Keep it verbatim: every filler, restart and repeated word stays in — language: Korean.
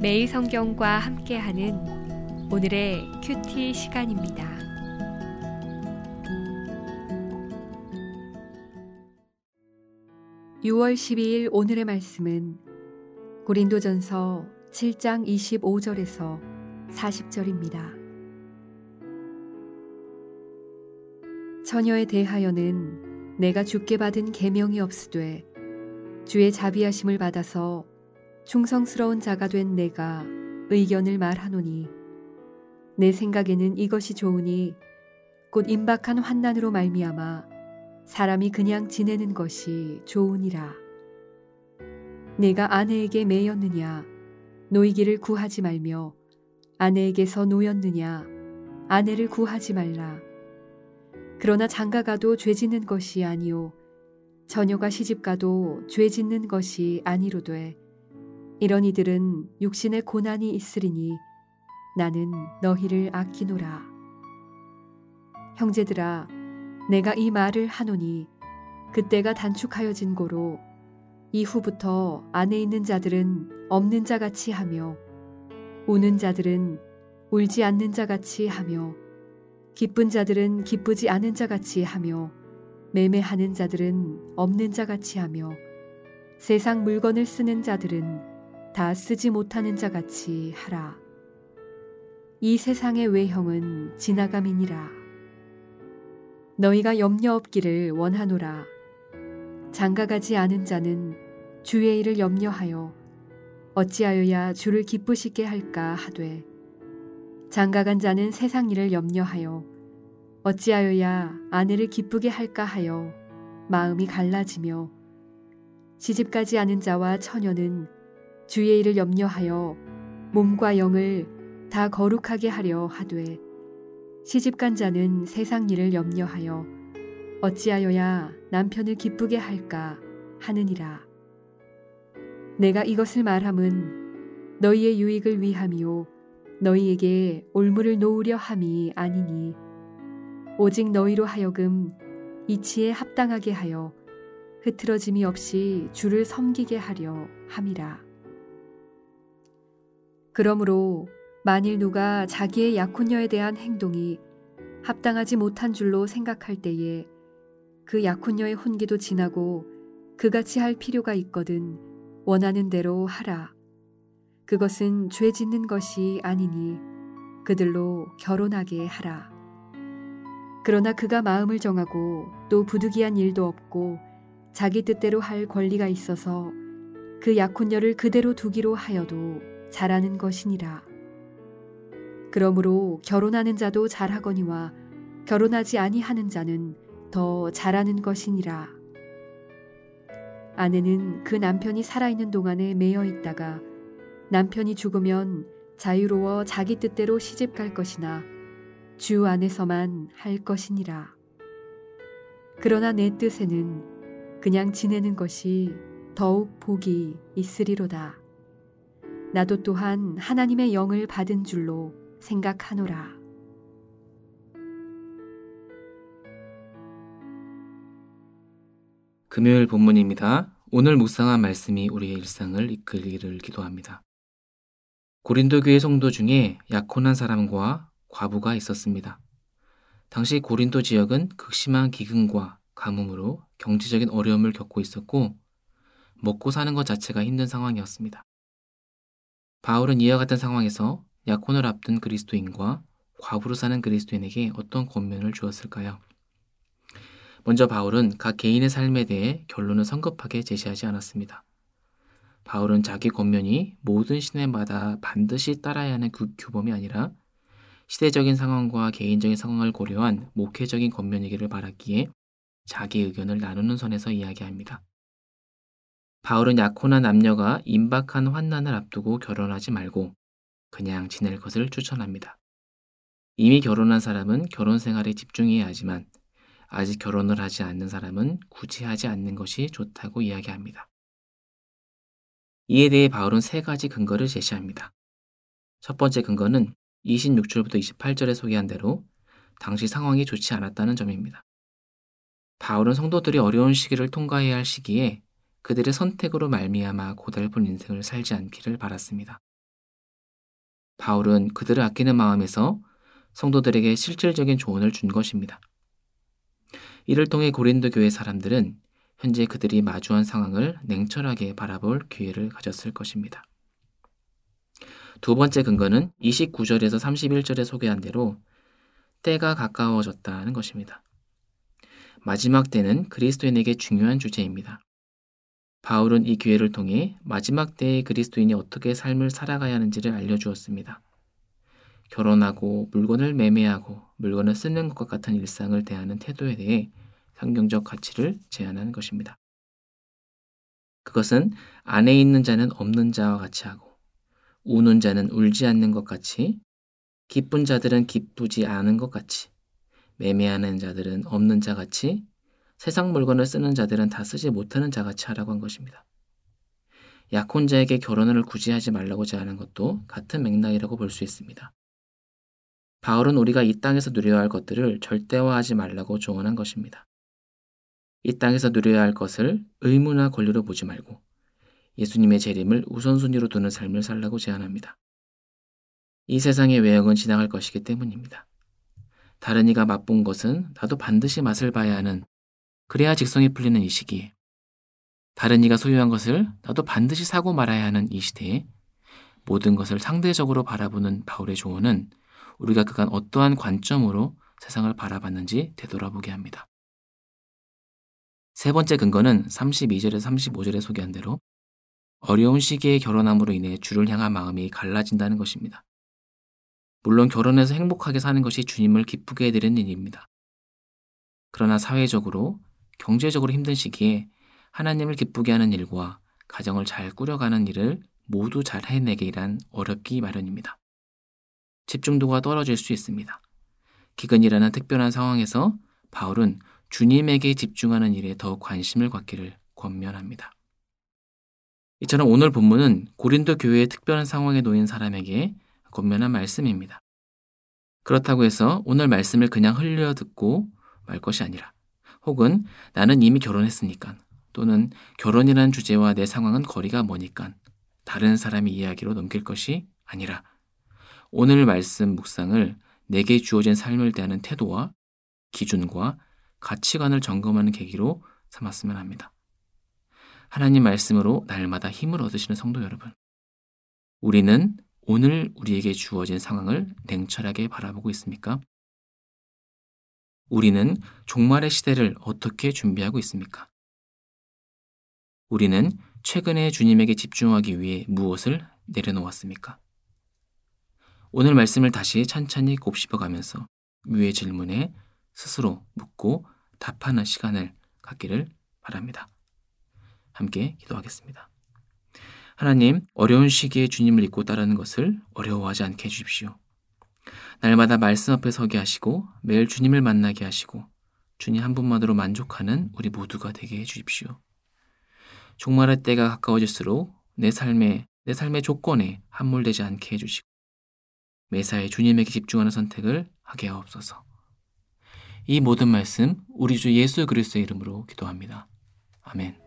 매일 성경과 함께하는 오늘의 큐티 시간입니다. 유월 십이일 오늘의 말씀은 고린도전서 칠 장 이십오 절에서 사십 절입니다. 처녀에 대하여는 내가 주께 받은 계명이 없으되 주의 자비하심을 받아서 충성스러운 자가 된 내가 의견을 말하노니 내 생각에는 이것이 좋으니 곧 임박한 환난으로 말미암아 사람이 그냥 지내는 것이 좋으니라. 내가 아내에게 매였느냐 노이기를 구하지 말며 아내에게서 노였느냐 아내를 구하지 말라. 그러나 장가가도 죄짓는 것이 아니요 처녀가 시집가도 죄짓는 것이 아니로되 이런 이들은 육신의 고난이 있으리니 나는 너희를 아끼노라. 형제들아 내가 이 말을 하노니 그때가 단축하여진 고로 이후부터 안에 있는 자들은 없는 자같이 하며 우는 자들은 울지 않는 자같이 하며 기쁜 자들은 기쁘지 않은 자같이 하며 매매하는 자들은 없는 자같이 하며 세상 물건을 쓰는 자들은 다 쓰지 못하는 자같이 하라. 이 세상의 외형은 지나감이니라. 너희가 염려 없기를 원하노라. 장가가지 않은 자는 주의 일을 염려하여 어찌하여야 주를 기쁘시게 할까 하되 장가간 자는 세상 일을 염려하여 어찌하여야 아내를 기쁘게 할까 하여 마음이 갈라지며 시집가지 않은 자와 처녀는 주의 일을 염려하여 몸과 영을 다 거룩하게 하려 하되 시집간 자는 세상 일을 염려하여 어찌하여야 남편을 기쁘게 할까 하느니라. 내가 이것을 말함은 너희의 유익을 위함이요 너희에게 올무를 놓으려 함이 아니니 오직 너희로 하여금 이치에 합당하게 하여 흐트러짐이 없이 주를 섬기게 하려 함이라. 그러므로 만일 누가 자기의 약혼녀에 대한 행동이 합당하지 못한 줄로 생각할 때에 그 약혼녀의 혼기도 지나고 그같이 할 필요가 있거든 원하는 대로 하라. 그것은 죄 짓는 것이 아니니 그들로 결혼하게 하라. 그러나 그가 마음을 정하고 또 부득이한 일도 없고 자기 뜻대로 할 권리가 있어서 그 약혼녀를 그대로 두기로 하여도 잘하는 것이니라. 그러므로 결혼하는 자도 잘하거니와 결혼하지 아니하는 자는 더 잘하는 것이니라. 아내는 그 남편이 살아있는 동안에 매여 있다가 남편이 죽으면 자유로워 자기 뜻대로 시집갈 것이나 주 안에서만 할 것이니라. 그러나 내 뜻에는 그냥 지내는 것이 더욱 복이 있으리로다. 나도 또한 하나님의 영을 받은 줄로 생각하노라. 금요일 본문입니다. 오늘 묵상한 말씀이 우리의 일상을 이끌기를 기도합니다. 고린도 교회 성도 중에 약혼한 사람과 과부가 있었습니다. 당시 고린도 지역은 극심한 기근과 가뭄으로 경제적인 어려움을 겪고 있었고 먹고 사는 것 자체가 힘든 상황이었습니다. 바울은 이와 같은 상황에서 약혼을 앞둔 그리스도인과 과부로 사는 그리스도인에게 어떤 권면을 주었을까요? 먼저 바울은 각 개인의 삶에 대해 결론을 성급하게 제시하지 않았습니다. 바울은 자기 권면이 모든 시대마다 반드시 따라야 하는 그 규범이 아니라 시대적인 상황과 개인적인 상황을 고려한 목회적인 권면이기를 바랐기에 자기 의견을 나누는 선에서 이야기합니다. 바울은 약혼한 남녀가 임박한 환난을 앞두고 결혼하지 말고 그냥 지낼 것을 추천합니다. 이미 결혼한 사람은 결혼 생활에 집중해야 하지만 아직 결혼을 하지 않는 사람은 굳이 하지 않는 것이 좋다고 이야기합니다. 이에 대해 바울은 세 가지 근거를 제시합니다. 첫 번째 근거는 이십육 절부터 이십팔 절에 소개한 대로 당시 상황이 좋지 않았다는 점입니다. 바울은 성도들이 어려운 시기를 통과해야 할 시기에 그들의 선택으로 말미암아 고달픈 인생을 살지 않기를 바랐습니다. 바울은 그들을 아끼는 마음에서 성도들에게 실질적인 조언을 준 것입니다. 이를 통해 고린도 교회 사람들은 현재 그들이 마주한 상황을 냉철하게 바라볼 기회를 가졌을 것입니다. 두 번째 근거는 이십구 절에서 삼십일 절에 소개한 대로 때가 가까워졌다는 것입니다. 마지막 때는 그리스도인에게 중요한 주제입니다. 바울은 이 기회를 통해 마지막 때의 그리스도인이 어떻게 삶을 살아가야 하는지를 알려주었습니다. 결혼하고 물건을 매매하고 물건을 쓰는 것과 같은 일상을 대하는 태도에 대해 성경적 가치를 제안하는 것입니다. 그것은 안에 있는 자는 없는 자와 같이 하고 우는 자는 울지 않는 것 같이 기쁜 자들은 기쁘지 않은 것 같이 매매하는 자들은 없는 자 같이 세상 물건을 쓰는 자들은 다 쓰지 못하는 자 같이 하라고 한 것입니다. 약혼자에게 결혼을 굳이 하지 말라고 제안한 것도 같은 맥락이라고 볼 수 있습니다. 바울은 우리가 이 땅에서 누려야 할 것들을 절대화하지 말라고 조언한 것입니다. 이 땅에서 누려야 할 것을 의무나 권리로 보지 말고 예수님의 재림을 우선순위로 두는 삶을 살라고 제안합니다. 이 세상의 외형은 지나갈 것이기 때문입니다. 다른 이가 맛본 것은 나도 반드시 맛을 봐야 하는, 그래야 직성이 풀리는 이 시기에, 다른 이가 소유한 것을 나도 반드시 사고 말아야 하는 이 시대에 모든 것을 상대적으로 바라보는 바울의 조언은 우리가 그간 어떠한 관점으로 세상을 바라봤는지 되돌아보게 합니다. 세 번째 근거는 삼십이 절에서 삼십오 절에 소개한 대로 어려운 시기에 결혼함으로 인해 주를 향한 마음이 갈라진다는 것입니다. 물론 결혼해서 행복하게 사는 것이 주님을 기쁘게 해드리는 일입니다. 그러나 사회적으로, 경제적으로 힘든 시기에 하나님을 기쁘게 하는 일과 가정을 잘 꾸려가는 일을 모두 잘 해내기란 어렵기 마련입니다. 집중도가 떨어질 수 있습니다. 기근이라는 특별한 상황에서 바울은 주님에게 집중하는 일에 더욱 관심을 갖기를 권면합니다. 이처럼 오늘 본문은 고린도 교회의 특별한 상황에 놓인 사람에게 권면한 말씀입니다. 그렇다고 해서 오늘 말씀을 그냥 흘려 듣고 말 것이 아니라, 혹은 나는 이미 결혼했으니까, 또는 결혼이라는 주제와 내 상황은 거리가 머니까 다른 사람의 이야기로 넘길 것이 아니라 오늘 말씀 묵상을 내게 주어진 삶을 대하는 태도와 기준과 가치관을 점검하는 계기로 삼았으면 합니다. 하나님 말씀으로 날마다 힘을 얻으시는 성도 여러분, 우리는 오늘 우리에게 주어진 상황을 냉철하게 바라보고 있습니까? 우리는 종말의 시대를 어떻게 준비하고 있습니까? 우리는 최근에 주님에게 집중하기 위해 무엇을 내려놓았습니까? 오늘 말씀을 다시 천천히 곱씹어가면서 위의 질문에 스스로 묻고 답하는 시간을 갖기를 바랍니다. 함께 기도하겠습니다. 하나님, 어려운 시기에 주님을 잊고 따르는 것을 어려워하지 않게 해주십시오. 날마다 말씀 앞에 서게 하시고 매일 주님을 만나게 하시고 주님 한 분만으로 만족하는 우리 모두가 되게 해주십시오. 종말의 때가 가까워질수록 내 삶에, 내 삶의 조건에 함몰되지 않게 해주시고 매사에 주님에게 집중하는 선택을 하게 하옵소서. 이 모든 말씀 우리 주 예수 그리스도의 이름으로 기도합니다. 아멘.